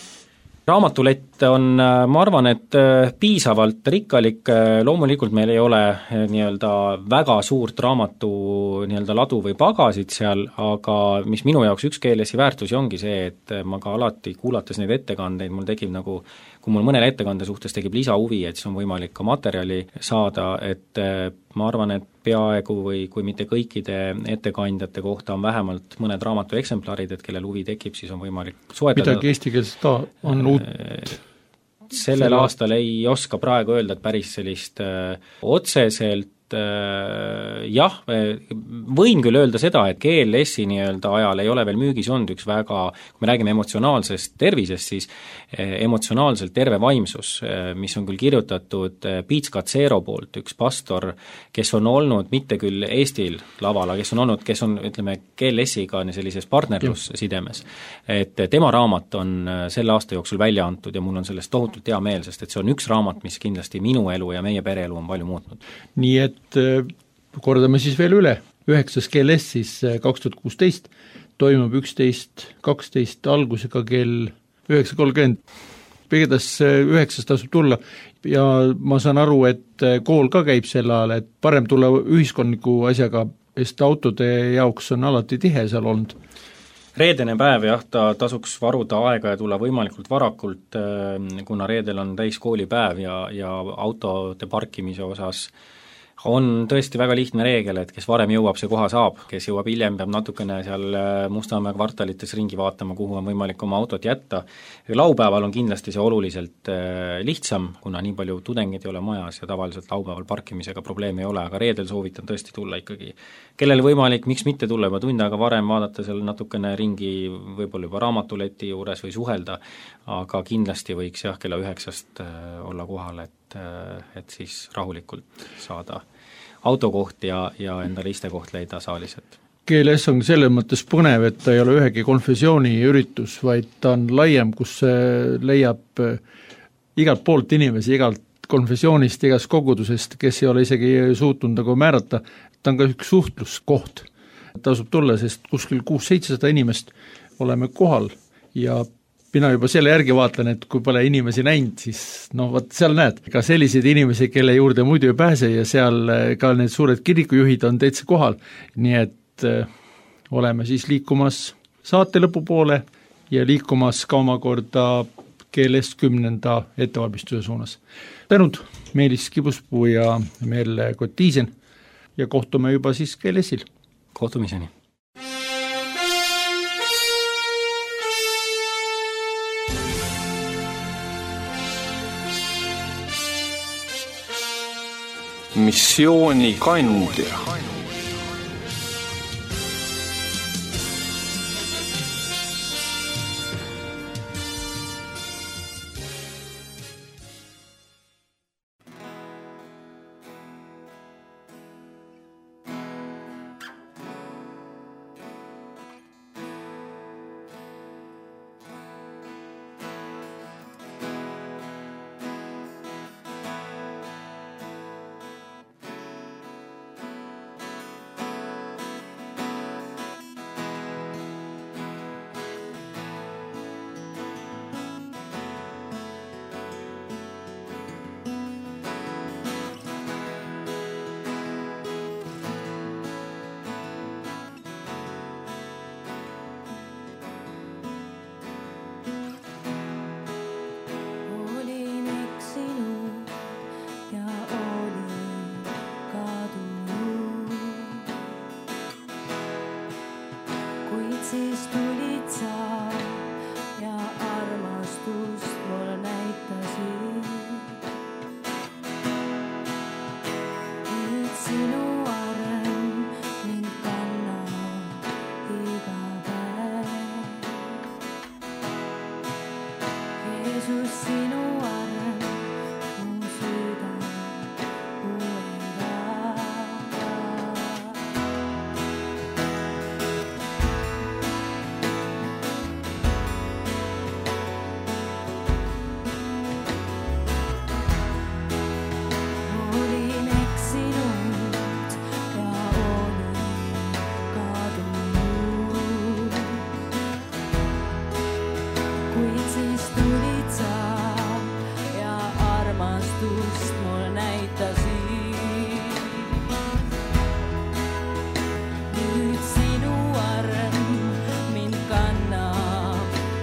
Raamatulett on, ma arvan, et piisavalt rikkalik, loomulikult meil ei ole nii-öelda väga suurt raamatu nii-öelda ladu või pagasid seal, aga mis minu jaoks üks GLS-i väärtusi ongi see, et ma ka alati kuulates neid ettekandeid, mul tekib nagu, kui mul mõnele ettekande suhtes tekib lisahuvi, et siis on võimalik ka materjali saada, et ma arvan, et peaaegu või kui mitte kõikide ettekandjate kohta on vähemalt mõned raamatu eksemplarid, et kellel huvi tekib, siis on võimalik soetada. Midagi eestikeelset ka on uut? Sellel aastal ei oska praegu öelda, et päris sellist otseselt jah, võin küll öelda seda, et GLS-i nii-öelda ajal ei ole veel müügis olnud üks väga, kui me räägime emotsionaalsest tervisest, siis emotsionaalselt terve vaimsus, mis on küll kirjutatud Piits Katsero poolt, üks pastor, kes on olnud mitte küll Eestil laval, aga kes on, ütleme, GLS-iga sellises partnerlussidemes. Et tema raamat on selle aasta jooksul välja antud ja mul on sellest tohutult hea meel, sest et see on üks raamat, mis kindlasti minu elu ja meie pereelu on palju muutnud. Nii et kordame siis veel üle, 9. GLS siis 2016 toimub 11.12 algusega kell 9.30. Igatahes 9. tasub tulla ja ma saan aru, et kool ka käib sel ajal, et parem tulla ühiskondliku asjaga, sest autode jaoks on alati tihe seal olnud. Reedene päev, jah, ta tasuks varuda aega ja tulla võimalikult varakult, kuna reedel on täiskoolipäev ja autode parkimise osas on tõesti väga lihtne reegel, et kes varem jõuab, see koha saab, kes jõuab hiljem, peab natukene seal Mustamäe kvartalites ringi vaatama, kuhu on võimalik oma autot jätta. Laupäeval on kindlasti see oluliselt lihtsam, kuna nii palju tudengid ei ole majas ja tavaliselt laupäeval parkimisega probleemi ei ole, aga reedel soovitan tõesti tulla ikkagi. Kellel võimalik, miks mitte tulla juba tund aega varem, vaadata seal natukene ringi, võib-olla juba raamatuleti juures või suhelda, aga kindlasti võiks jah, kella 9 olla kohal, et siis rahulikult saada autokoht ja endale istekoht leida saaliselt. GLS on selles mõttes põnev, et ta ei ole ühegi konfessiooni üritus, vaid ta on laiem, kus leiab igalt poolt inimesi, igalt konfessioonist, igast kogudusest, kes ei ole isegi suutnud nagu määrata, ta on ka üks suhtluskoht. Tasub tulla, sest kuskil 600-700 inimest oleme kohal ja mina juba selle järgi vaatlen, et kui pole inimesi näinud, siis vaat seal näed, ka selliseid inimesi, kelle juurde muidu ei pääse ja seal ka need suured kirikujuhid on täitsa kohal, nii et oleme siis liikumas saate lõpu poole ja liikumas ka omakorda GLS 10. ettevalmistuse suunas. Tänud, Meelis Kibuspuu ja Merle Kotiisen ja kohtume juba siis GLS-il. Kohtumiseni. Missioonikandja. Siis tulid sa ja armastust mul näitasid. Nüüd sinu arm mind kannab iga päev. Jeesus, sinu arm mu süda uuendab.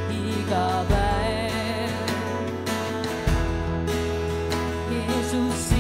Jesus.